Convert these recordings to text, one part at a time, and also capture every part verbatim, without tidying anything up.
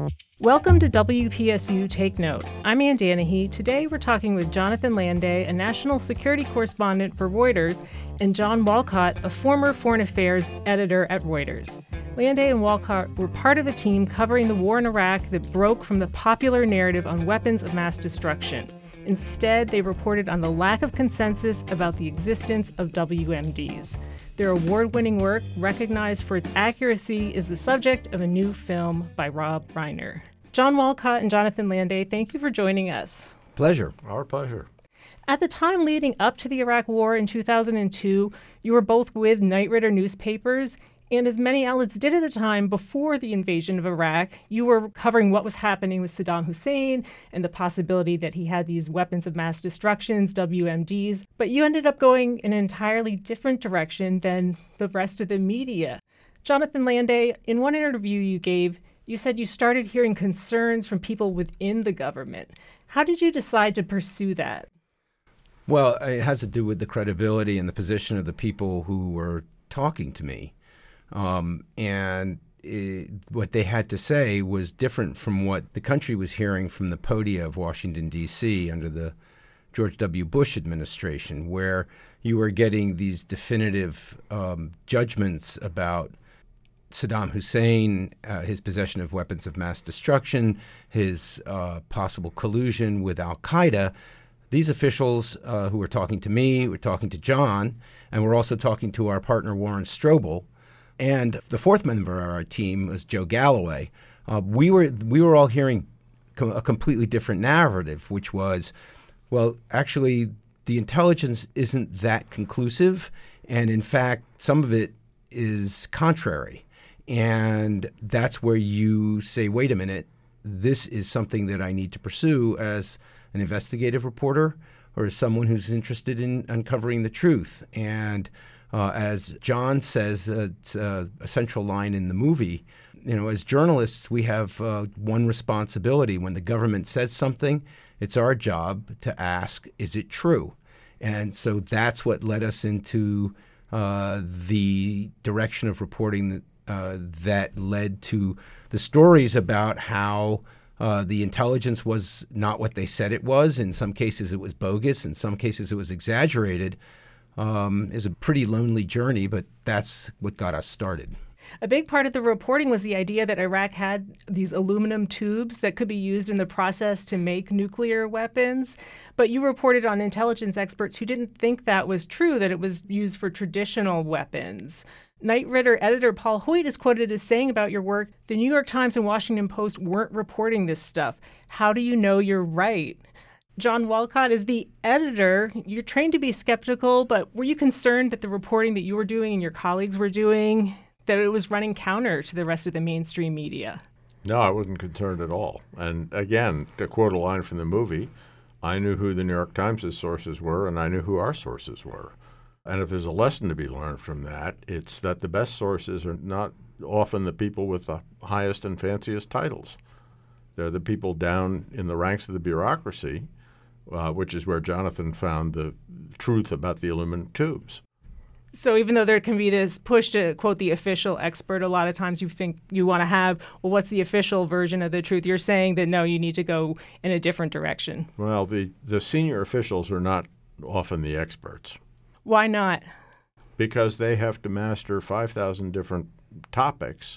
Welcome to W P S U Take Note. I'm Ann Danahy. Today we're talking with Jonathan Landay, a national security correspondent for Reuters, and John Walcott, a former foreign affairs editor at Reuters. Landay and Walcott were part of a team covering the war in Iraq that broke from the popular narrative on weapons of mass destruction. Instead, they reported on the lack of consensus about the existence of W M Ds. Their award-winning work, recognized for its accuracy, is the subject of a new film by Rob Reiner. John Walcott and Jonathan Landay, thank you for joining us. Pleasure. Our pleasure. At the time leading up to the Iraq War in two thousand two, you were both with Knight Ridder newspapers, and as many outlets did at the time before the invasion of Iraq, you were covering what was happening with Saddam Hussein and the possibility that he had these weapons of mass destruction, W M Ds, but you ended up going in an entirely different direction than the rest of the media. Jonathan Landay, in one interview you gave, you said you started hearing concerns from people within the government. How did you decide to pursue that? Well, it has to do with the credibility and the position of the people who were talking to me. Um, and it, what they had to say was different from what the country was hearing from the podia of Washington, D C under the George W. Bush administration, where you were getting these definitive um, judgments about Saddam Hussein, uh, his possession of weapons of mass destruction, his uh, possible collusion with al-Qaeda. These officials uh, who were talking to me, were talking to John, and we're also talking to our partner Warren Strobel. And the fourth member of our team was Joe Galloway. Uh, we were we were all hearing co- a completely different narrative, which was, well, actually, the intelligence isn't that conclusive, and in fact, some of it is contrary. And that's where you say, wait a minute, this is something that I need to pursue as an investigative reporter or as someone who's interested in uncovering the truth. And uh, as John says, uh, it's uh, a central line in the movie, you know, as journalists, we have uh, one responsibility. When the government says something, it's our job to ask, is it true? And so that's what led us into uh, the direction of reporting that Uh, that led to the stories about how uh, the intelligence was not what they said it was. In some cases, it was bogus. In some cases, it was exaggerated. Um, it was a pretty lonely journey, but that's what got us started. A big part of the reporting was the idea that Iraq had these aluminum tubes that could be used in the process to make nuclear weapons. But you reported on intelligence experts who didn't think that was true, that it was used for traditional weapons. Knight Ridder editor Paul Hoyt is quoted as saying about your work, the New York Times and Washington Post weren't reporting this stuff. How do you know you're right? John Walcott, is the editor, you're trained to be skeptical, but were you concerned that the reporting that you were doing and your colleagues were doing, that it was running counter to the rest of the mainstream media? No, I wasn't concerned at all. And again, to quote a line from the movie, I knew who the New York Times' sources were, and I knew who our sources were. And if there's a lesson to be learned from that, it's that the best sources are not often the people with the highest and fanciest titles. They're the people down in the ranks of the bureaucracy, uh, which is where Jonathan found the truth about the aluminum tubes. So even though there can be this push to quote the official expert, a lot of times you think you want to have, well, what's the official version of the truth? You're saying that, no, you need to go in a different direction. Well, the, the senior officials are not often the experts. Why not? Because they have to master five thousand different topics,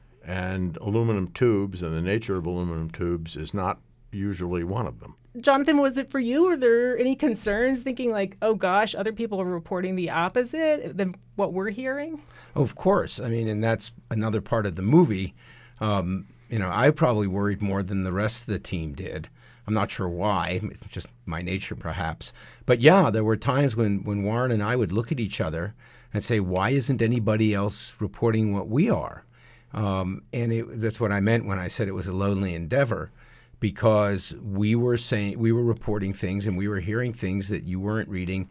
and aluminum tubes and the nature of aluminum tubes is not usually one of them. Jonathan, was it for you? Were there any concerns thinking like, oh gosh, other people are reporting the opposite than what we're hearing? Oh, of course. I mean, and that's another part of the movie. Um, you know, I probably worried more than the rest of the team did. I'm not sure why, it's just my nature perhaps. But yeah, there were times when, when Warren and I would look at each other and say, why isn't anybody else reporting what we are? Um, and it, that's what I meant when I said it was a lonely endeavor, because we were saying, we were reporting things and we were hearing things that you weren't reading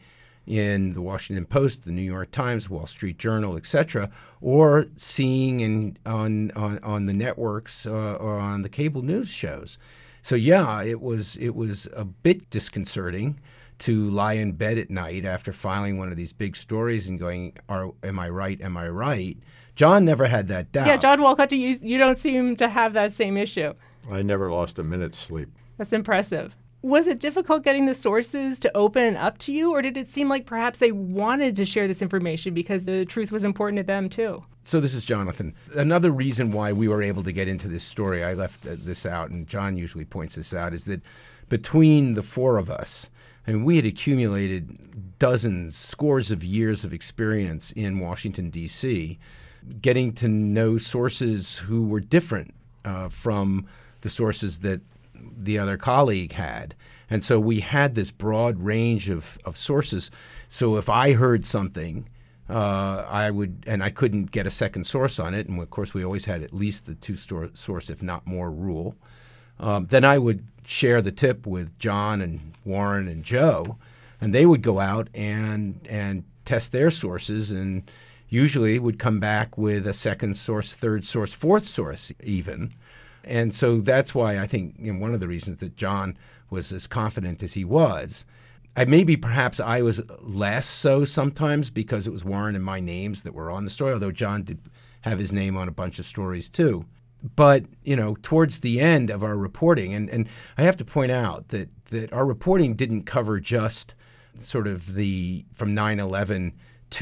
in the Washington Post, the New York Times, Wall Street Journal, et cetera, or seeing in, on, on, on the networks uh, or on the cable news shows. So yeah, it was it was a bit disconcerting to lie in bed at night after filing one of these big stories and going, Are, am I right, am I right? John never had that doubt. Yeah, John Walcott, you, you don't seem to have that same issue. I never lost a minute's sleep. That's impressive. Was it difficult getting the sources to open up to you, or did it seem like perhaps they wanted to share this information because the truth was important to them too? So this is Jonathan. Another reason why we were able to get into this story, I left this out, and John usually points this out, is that between the four of us, I mean, we had accumulated dozens, scores of years of experience in Washington, D C, getting to know sources who were different uh, from the sources that the other colleague had. And so we had this broad range of, of sources. So if I heard something, uh, I would, and I couldn't get a second source on it, and of course we always had at least the two store, source, if not more, rule, um, then I would share the tip with John and Warren and Joe, and they would go out and and test their sources, and usually would come back with a second source, third source, fourth source even. And so that's why I think, you know, one of the reasons that John was as confident as he was. I, maybe perhaps I was less so sometimes because it was Warren and my names that were on the story, although John did have his name on a bunch of stories too. But, you know, towards the end of our reporting, and, and I have to point out that, that our reporting didn't cover just sort of the from nine eleven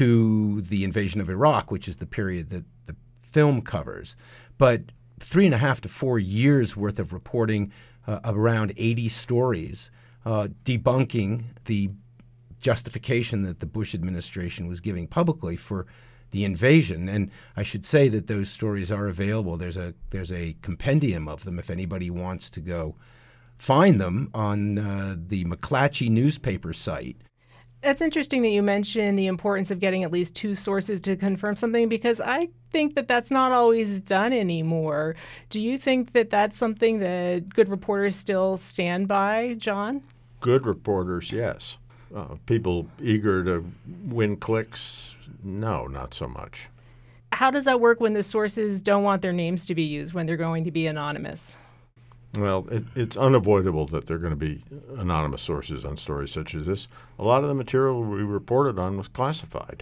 to the invasion of Iraq, which is the period that the film covers, but three and a half to four years worth of reporting, uh, around eighty stories, uh, debunking the justification that the Bush administration was giving publicly for the invasion. And I should say that those stories are available. There's a there's a compendium of them if anybody wants to go find them on uh, the McClatchy newspaper site. It's interesting that you mention the importance of getting at least two sources to confirm something, because I think that that's not always done anymore. Do you think that that's something that good reporters still stand by, John? Good reporters, yes. Uh, people eager to win clicks, no, not so much. How does that work when the sources don't want their names to be used, when they're going to be anonymous? Well, it, it's unavoidable that there are going to be anonymous sources on stories such as this. A lot of the material we reported on was classified.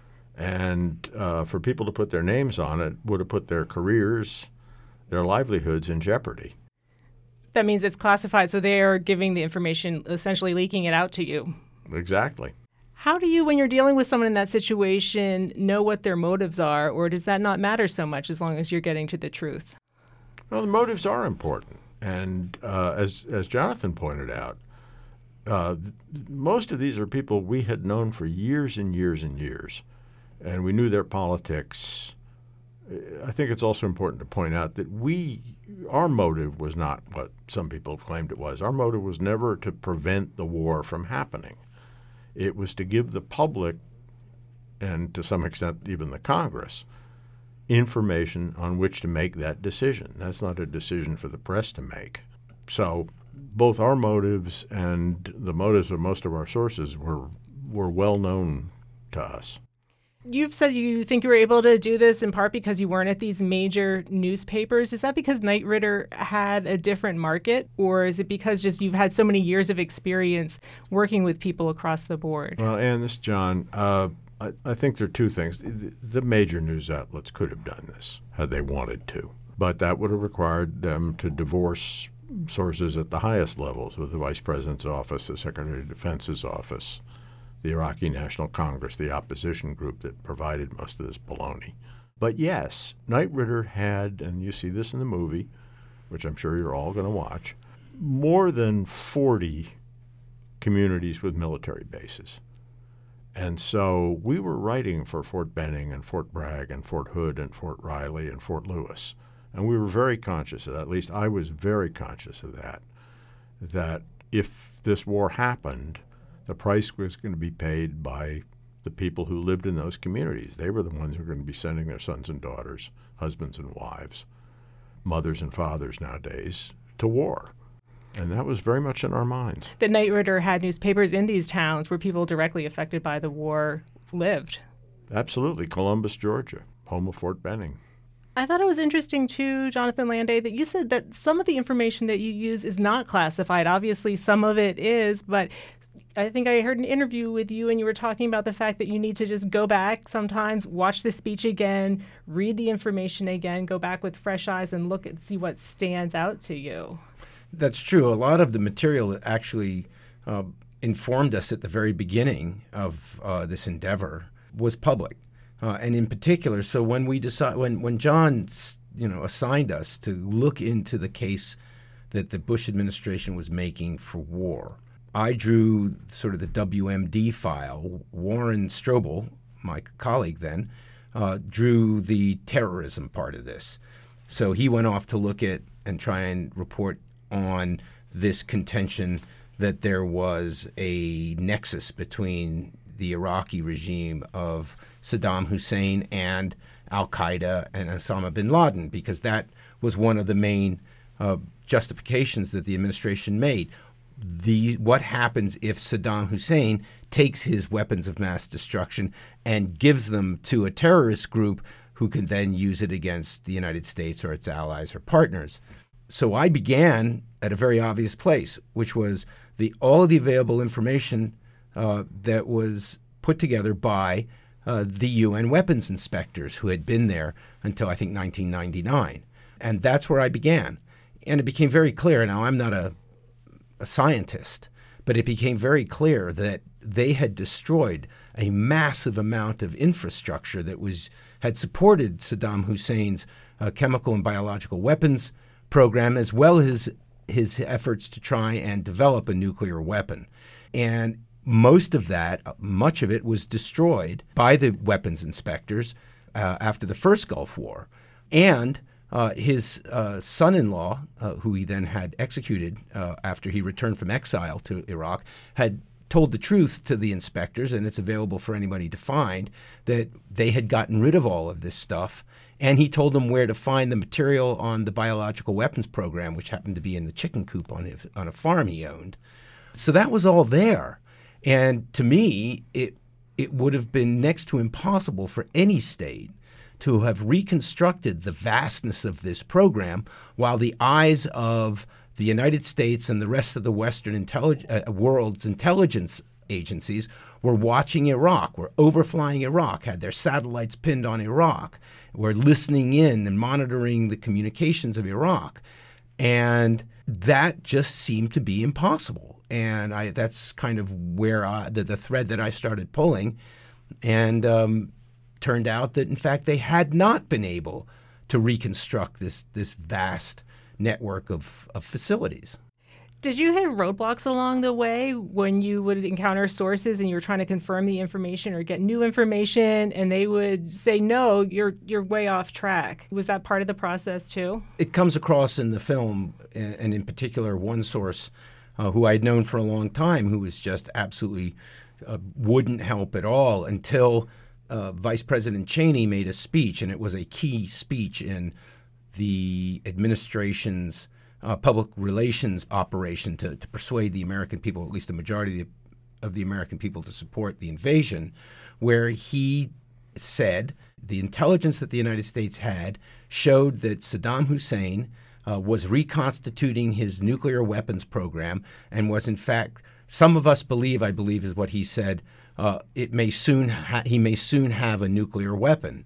And uh, for people to put their names on it would have put their careers, their livelihoods in jeopardy. That means it's classified, so they are giving the information, essentially leaking it out to you. Exactly. How do you, when you're dealing with someone in that situation, know what their motives are, or does that not matter so much as long as you're getting to the truth? Well, the motives are important. And uh, as as Jonathan pointed out, uh, th- most of these are people we had known for years and years and years, and we knew their politics. I think it's also important to point out that we, our motive was not what some people claimed it was. Our motive was never to prevent the war from happening. It was to give the public, and to some extent even the Congress, information on which to make that decision. That's not a decision for the press to make. So both our motives and the motives of most of our sources were were well known to us. You've said you think you were able to do this in part because you weren't at these major newspapers. Is that because Knight Ridder had a different market, or is it because just you've had so many years of experience working with people across the board? Well, Ann, this is John. Uh, I, I think there are two things. The, the major news outlets could have done this had they wanted to, but that would have required them to divorce sources at the highest levels, with the Vice President's office, the Secretary of Defense's office, the Iraqi National Congress, the opposition group that provided most of this baloney. But yes, Knight Ridder had, and you see this in the movie, which I'm sure you're all going to watch, more than forty communities with military bases. And so we were writing for Fort Benning and Fort Bragg and Fort Hood and Fort Riley and Fort Lewis. And we were very conscious of that. At least I was very conscious of that, that if this war happened, the price was going to be paid by the people who lived in those communities. They were the ones who were going to be sending their sons and daughters, husbands and wives, mothers and fathers nowadays, to war. And that was very much in our minds. The Knight Ridder had newspapers in these towns where people directly affected by the war lived. Absolutely. Columbus, Georgia, home of Fort Benning. I thought it was interesting, too, Jonathan Landay, that you said that some of the information that you use is not classified. Obviously, some of it is, but I think I heard an interview with you and you were talking about the fact that you need to just go back sometimes, watch the speech again, read the information again, go back with fresh eyes and look and see what stands out to you. That's true. A lot of the material that actually uh, informed us at the very beginning of uh, this endeavor was public. Uh, and in particular, so when we decide, when, when John, you know, assigned us to look into the case that the Bush administration was making for war, I drew sort of the W M D file. Warren Strobel, my colleague then, uh, drew the terrorism part of this. So he went off to look at and try and report on this contention that there was a nexus between the Iraqi regime of Saddam Hussein and al-Qaeda and Osama bin Laden, because that was one of the main uh, justifications that the administration made. The, what happens if Saddam Hussein takes his weapons of mass destruction and gives them to a terrorist group who can then use it against the United States or its allies or partners? So I began at a very obvious place, which was the all of the available information uh, that was put together by uh, the U N weapons inspectors who had been there until I think nineteen ninety-nine. And that's where I began. And it became very clear, now I'm not a a scientist, but it became very clear that they had destroyed a massive amount of infrastructure that was had supported Saddam Hussein's uh, chemical and biological weapons program, as well as his efforts to try and develop a nuclear weapon. And most of that, much of it, was destroyed by the weapons inspectors uh, after the first Gulf War. And Uh, his uh, son-in-law, uh, who he then had executed uh, after he returned from exile to Iraq, had told the truth to the inspectors, and it's available for anybody to find, that they had gotten rid of all of this stuff. And he told them where to find the material on the biological weapons program, which happened to be in the chicken coop on, his, on a farm he owned. So that was all there. And to me, it it would have been next to impossible for any state to have reconstructed the vastness of this program while the eyes of the United States and the rest of the Western intellig- uh, world's intelligence agencies were watching Iraq, were overflying Iraq, had their satellites pinned on Iraq, were listening in and monitoring the communications of Iraq. And that just seemed to be impossible. And I, that's kind of where I, the, the thread that I started pulling. And um, turned out that, in fact, they had not been able to reconstruct this this vast network of, of facilities. Did you hit roadblocks along the way when you would encounter sources and you were trying to confirm the information or get new information and they would say, no, you're you're way off track? Was that part of the process too? It comes across in the film, and in particular one source uh, who I'd known for a long time, who was just absolutely uh, wouldn't help at all until Uh, Vice President Cheney made a speech, and it was a key speech in the administration's uh, public relations operation to, to persuade the American people, at least the majority of the, of the American people, to support the invasion, where he said the intelligence that the United States had showed that Saddam Hussein uh, was reconstituting his nuclear weapons program and was, in fact, some of us believe, I believe is what he said, Uh, it may soon ha- he may soon have a nuclear weapon.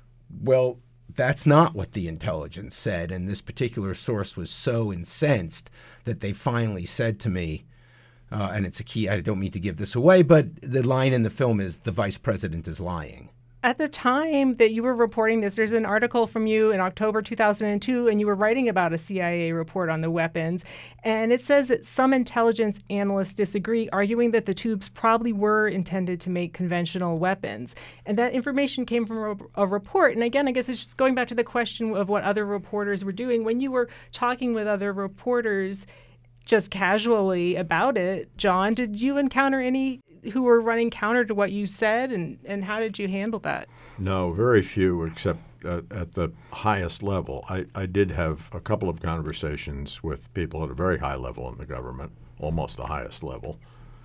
Well, that's not what the intelligence said, and this particular source was so incensed that they finally said to me, uh, and it's a key, I don't mean to give this away, but the line in the film is, the vice president is lying. At the time that you were reporting this, there's an article from you in October two thousand two, and you were writing about a C I A report on the weapons. And it says that some intelligence analysts disagree, arguing that the tubes probably were intended to make conventional weapons. And that information came from a, a report. And again, I guess it's just going back to the question of what other reporters were doing. When you were talking with other reporters just casually about it, John, did you encounter any who were running counter to what you said, and, and how did you handle that? No, very few, except uh, at the highest level. I, I did have a couple of conversations with people at a very high level in the government, almost the highest level,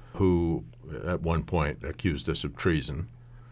who at one point accused us of treason,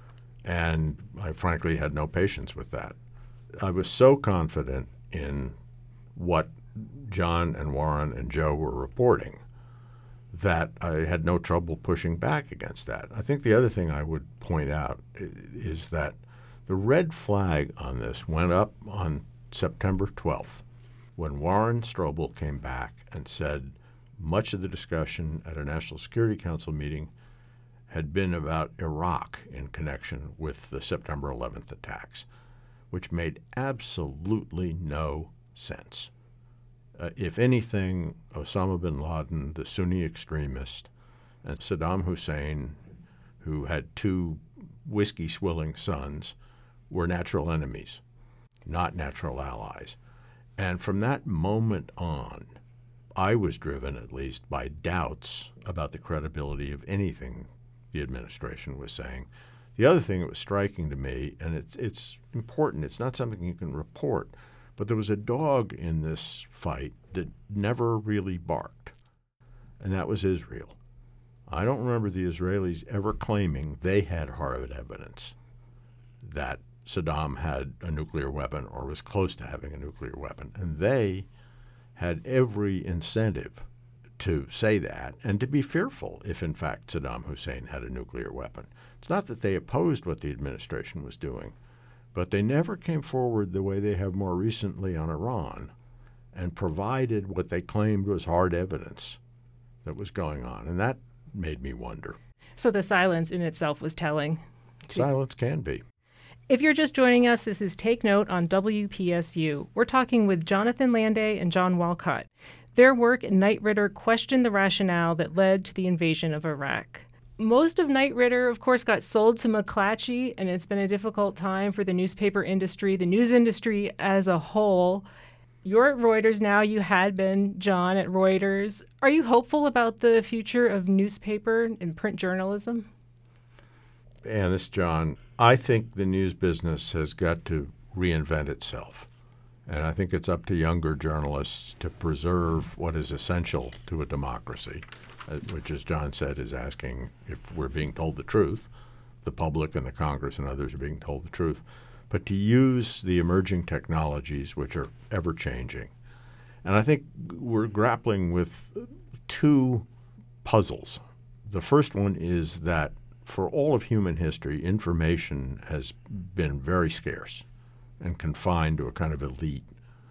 and I frankly had no patience with that. I was so confident in what John and Warren and Joe were reporting that I had no trouble pushing back against that. I think the other thing I would point out is that the red flag on this went up on September twelfth when Warren Strobel came back and said much of the discussion at a National Security Council meeting had been about Iraq in connection with the September eleventh attacks, which made absolutely no sense. Uh, if anything, Osama bin Laden, the Sunni extremist, and Saddam Hussein, who had two whiskey-swilling sons, were natural enemies, not natural allies. And from that moment on, I was driven, at least, by doubts about the credibility of anything the administration was saying. The other thing that was striking to me, and it's, it's important, it's not something you can report, but there was a dog in this fight that never really barked, and that was Israel. I don't remember the Israelis ever claiming they had hard evidence that Saddam had a nuclear weapon or was close to having a nuclear weapon, and they had every incentive to say that and to be fearful if, in fact, Saddam Hussein had a nuclear weapon. It's not that they opposed what the administration was doing, but they never came forward the way they have more recently on Iran and provided what they claimed was hard evidence that was going on. And that made me wonder. So the silence in itself was telling. Silence can be. If you're just joining us, this is Take Note on W P S U. We're talking with Jonathan Landay and John Walcott. Their work in Knight Ridder questioned the rationale that led to the invasion of Iraq. Most of Knight Ridder, of course, got sold to McClatchy, and it's been a difficult time for the newspaper industry, the news industry as a whole. You're at Reuters now. You had been, John, at Reuters. Are you hopeful about the future of newspaper and print journalism? And this, John, I think the news business has got to reinvent itself. And I think it's up to younger journalists to preserve what is essential to a democracy, uh, which, as John said, is asking if we're being told the truth. The public and the Congress and others are being told the truth. But to use the emerging technologies, which are ever-changing. And I think we're grappling with two puzzles. The first one is that for all of human history, information has been very scarce and confined to a kind of elite.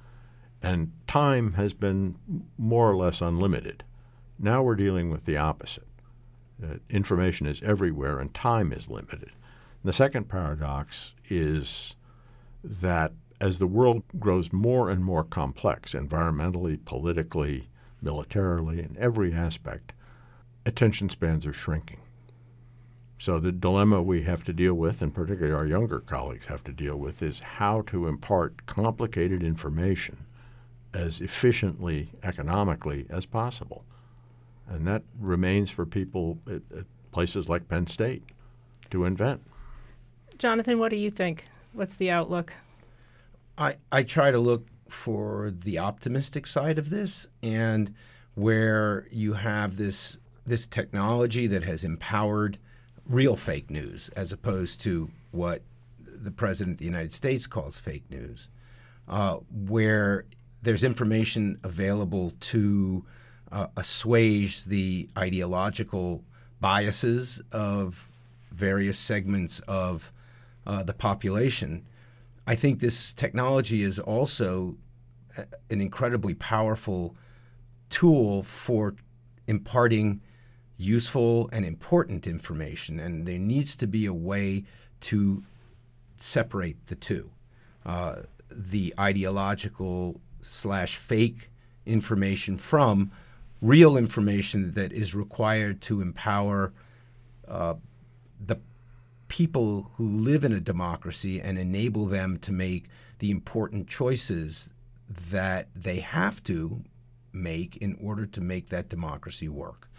And time has been more or less unlimited. Now we're dealing with the opposite. Uh, information is everywhere and time is limited. And the second paradox is that as the world grows more and more complex, environmentally, politically, militarily, in every aspect, attention spans are shrinking. So the dilemma we have to deal with, and particularly our younger colleagues have to deal with, is how to impart complicated information as efficiently, economically as possible. And that remains for people at, at places like Penn State to invent. Jonathan, what do you think? What's the outlook? I, I try to look for the optimistic side of this, and where you have this this technology that has empowered real fake news as opposed to what the President of the United States calls fake news, uh, where there's information available to uh, assuage the ideological biases of various segments of uh, the population. I think this technology is also an incredibly powerful tool for imparting useful and important information, and there needs to be a way to separate the two. Uh, the ideological slash fake information from real information that is required to empower uh, the people who live in a democracy and enable them to make the important choices that they have to make in order to make that democracy work.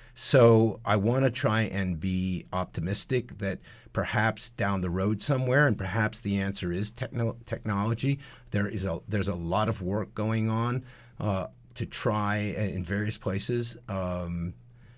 So I want to try and be optimistic that perhaps down the road somewhere, and perhaps the answer is techno- technology. There is a there's a lot of work going on uh, to try in various places, um,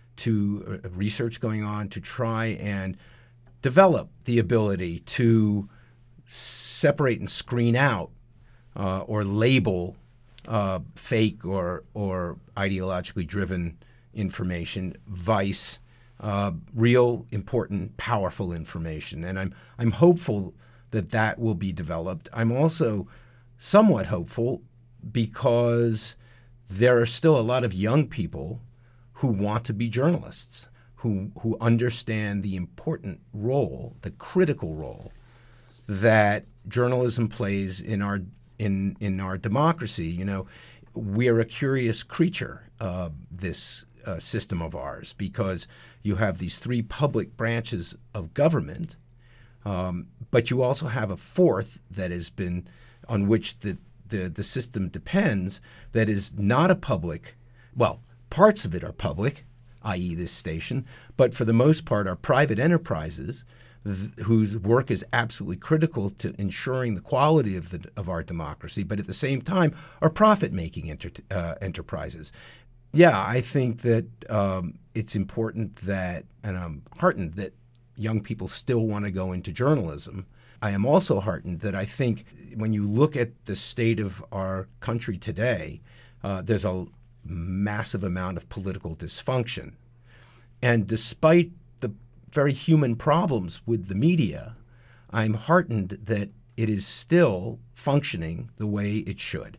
to uh, research going on to try and develop the ability to separate and screen out uh, or label uh, fake or or ideologically driven information, Vice, uh, real important, powerful information. And I'm I'm hopeful that that will be developed. I'm also somewhat hopeful because there are still a lot of young people who want to be journalists, who who understand the important role, the critical role that journalism plays in our in in our democracy. You know, we are a curious creature, uh, this uh, system of ours, because you have these three public branches of government, um, but you also have a fourth that has been on which the, the the system depends, that is not a public. Well, parts of it are public, that is this station, but for the most part are private enterprises th- whose work is absolutely critical to ensuring the quality of the of our democracy, but at the same time are profit-making enter- uh, enterprises. Yeah, I think that um, it's important that, and I'm heartened that young people still want to go into journalism. I am also heartened that I think when you look at the state of our country today, uh, there's a massive amount of political dysfunction. And despite the very human problems with the media, I'm heartened that it is still functioning the way it should.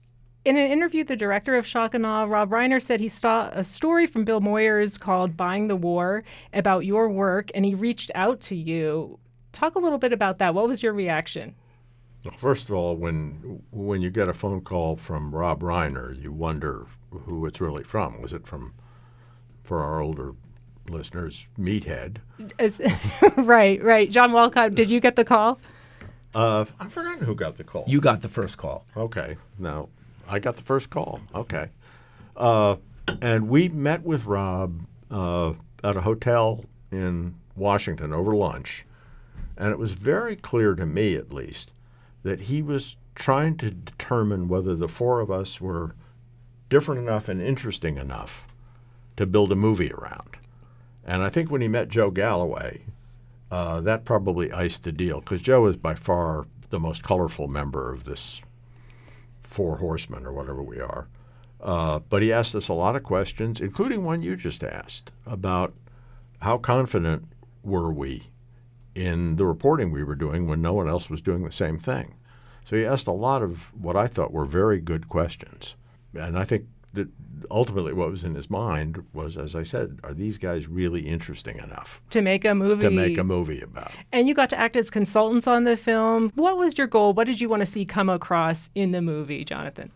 In an interview, the director of Shock and Awe, Rob Reiner, said he saw a story from Bill Moyers called Buying the War about your work, and he reached out to you. Talk a little bit about that. What was your reaction? Well, first of all, when when you get a phone call from Rob Reiner, you wonder who it's really from. Was it from, for our older listeners, Meathead? As, right, right. John Walcott, did you get the call? Uh, I've forgotten who got the call. You got the first call. Okay. Now, I got the first call. Okay. Uh, and we met with Rob uh, at a hotel in Washington over lunch. And it was very clear to me, at least, that he was trying to determine whether the four of us were different enough and interesting enough to build a movie around. And I think when he met Joe Galloway, uh, that probably iced the deal, because Joe is by far the most colorful member of this four horsemen or whatever we are. Uh, but he asked us a lot of questions, including one you just asked, about how confident were we in the reporting we were doing when no one else was doing the same thing. So he asked a lot of what I thought were very good questions. And I think that ultimately what was in his mind was, as I said, are these guys really interesting enough To make a movie. to make a movie about? And you got to act as consultants on the film. What was your goal? What did you want to see come across in the movie, Jonathan?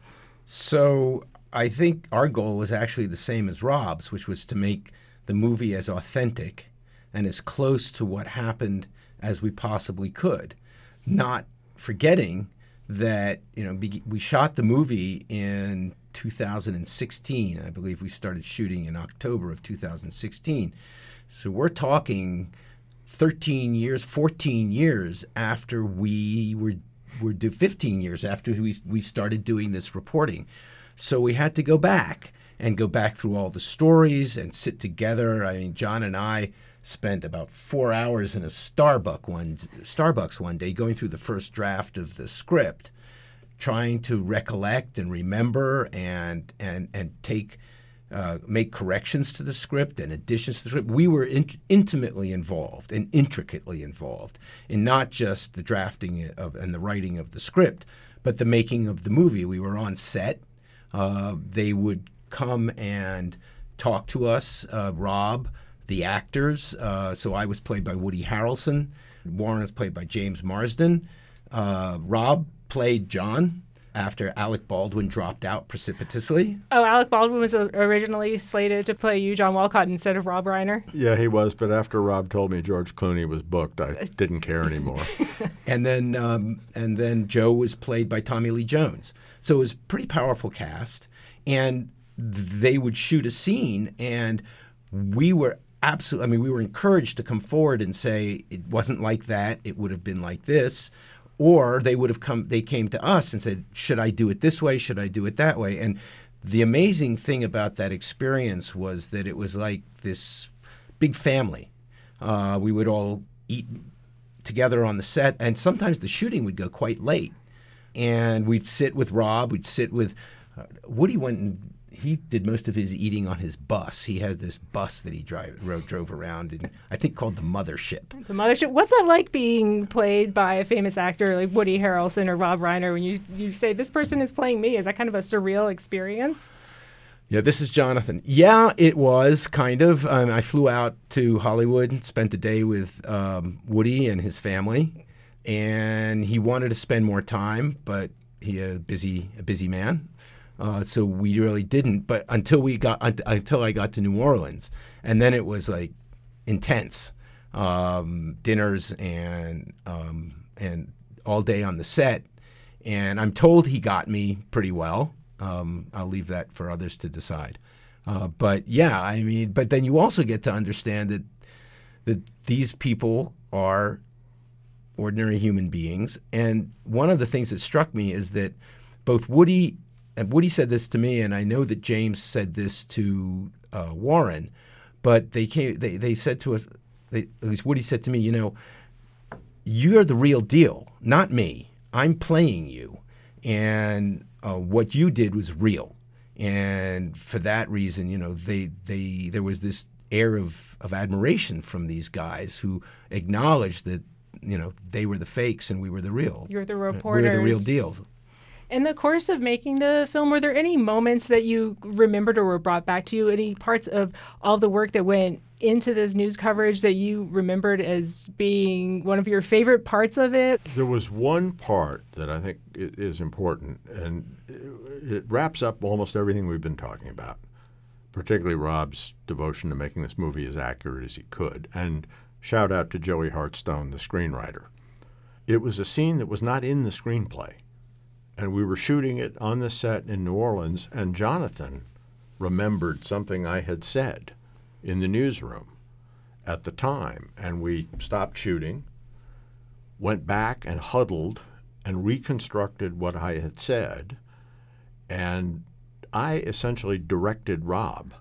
So I think our goal was actually the same as Rob's, which was to make the movie as authentic and as close to what happened as we possibly could, not forgetting that, you know, be, we shot the movie in two thousand sixteen. I believe we started shooting in October of two thousand sixteen. So we're talking thirteen years, fourteen years after we were, were do fifteen years after we, we started doing this reporting. So we had to go back and go back through all the stories and sit together. I mean, John and I spent about four hours in a Starbucks one, Starbucks one day going through the first draft of the script, trying to recollect and remember and and and take uh, make corrections to the script and additions to the script. We were in, intimately involved and intricately involved in not just the drafting of and the writing of the script, but the making of the movie. We were on set. Uh, they would come and talk to us, uh, Rob, the actors. Uh, so I was played by Woody Harrelson. Warren was played by James Marsden. Uh, Rob played John after Alec Baldwin dropped out precipitously. Oh, Alec Baldwin was originally slated to play you, John Walcott, instead of Rob Reiner? Yeah, he was. But after Rob told me George Clooney was booked, I didn't care anymore. and then um, and then Joe was played by Tommy Lee Jones. So it was a pretty powerful cast. And they would shoot a scene, and we were absolutely, I mean, we were encouraged to come forward and say, it wasn't like that, it would have been like this. Or they would have come, they came to us and said, should I do it this way? Should I do it that way? And the amazing thing about that experience was that it was like this big family. Uh, we would all eat together on the set, and sometimes the shooting would go quite late. And we'd sit with Rob, we'd sit with uh, Woody went and he did most of his eating on his bus. He has this bus that he drive, drove, drove around, and I think called the Mothership. The Mothership. What's that like being played by a famous actor like Woody Harrelson or Rob Reiner? When you, you say, this person is playing me, is that kind of a surreal experience? Yeah, this is Jonathan. Yeah, it was kind of. Um, I flew out to Hollywood, spent a day with um, Woody and his family, and he wanted to spend more time, but he a busy a busy man. Uh, so we really didn't, but until we got un- until I got to New Orleans, and then it was like intense um, dinners and um, and all day on the set. And I'm told he got me pretty well. Um, I'll leave that for others to decide. Uh, but yeah, I mean, but then you also get to understand that that these people are ordinary human beings. And one of the things that struck me is that both Woody And Woody said this to me, and I know that James said this to uh, Warren, but they came. They, they said to us, they, at least Woody said to me, you know, you're the real deal, not me. I'm playing you, and uh, what you did was real. And for that reason, you know, they they there was this air of, of admiration from these guys who acknowledged that, you know, they were the fakes and we were the real. You're the reporters. We were the real deal. In the course of making the film, were there any moments that you remembered or were brought back to you? Any parts of all the work that went into this news coverage that you remembered as being one of your favorite parts of it? There was one part that I think is important, and it wraps up almost everything we've been talking about, particularly Rob's devotion to making this movie as accurate as he could. And shout out to Joey Hartstone, the screenwriter. It was a scene that was not in the screenplay. And we were shooting it on the set in New Orleans, and Jonathan remembered something I had said in the newsroom at the time. And we stopped shooting, went back and huddled and reconstructed what I had said. And I essentially directed Rob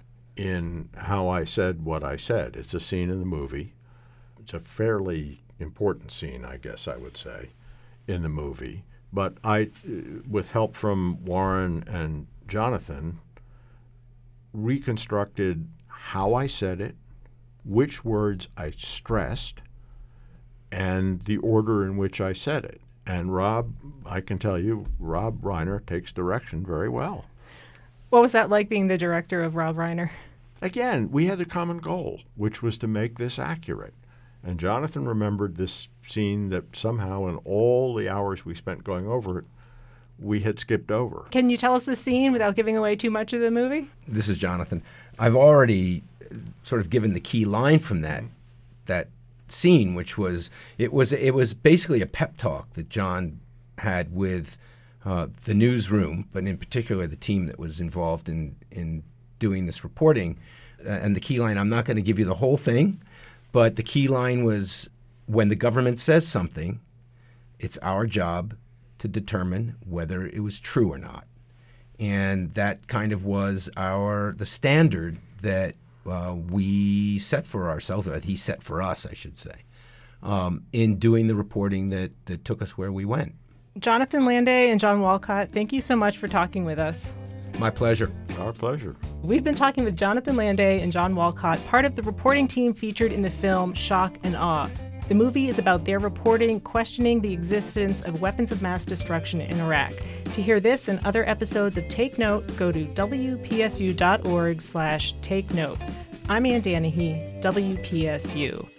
in how I said what I said. It's a scene in the movie. It's a fairly important scene, I guess I would say, in the movie. But I, with help from Warren and Jonathan, reconstructed how I said it, which words I stressed, and the order in which I said it. And Rob, I can tell you, Rob Reiner takes direction very well. What was that like being the director of Rob Reiner? Again, we had a common goal, which was to make this accurate. And Jonathan remembered this scene that somehow in all the hours we spent going over it, we had skipped over. Can you tell us the scene without giving away too much of the movie? This is Jonathan. I've already sort of given the key line from that that scene, which was it was it was basically a pep talk that John had with uh, the newsroom, but in particular the team that was involved in in doing this reporting. Uh, and the key line, I'm not going to give you the whole thing, but the key line was, when the government says something, it's our job to determine whether it was true or not. And that kind of was our the standard that uh, we set for ourselves, or that he set for us, I should say, um, in doing the reporting that, that took us where we went. Jonathan Landay and John Walcott, thank you so much for talking with us. My pleasure. Our pleasure. We've been talking with Jonathan Landay and John Walcott, part of the reporting team featured in the film Shock and Awe. The movie is about their reporting, questioning the existence of weapons of mass destruction in Iraq. To hear this and other episodes of Take Note, go to W P S U dot org slash take note. I'm Ann Danahy, W P S U.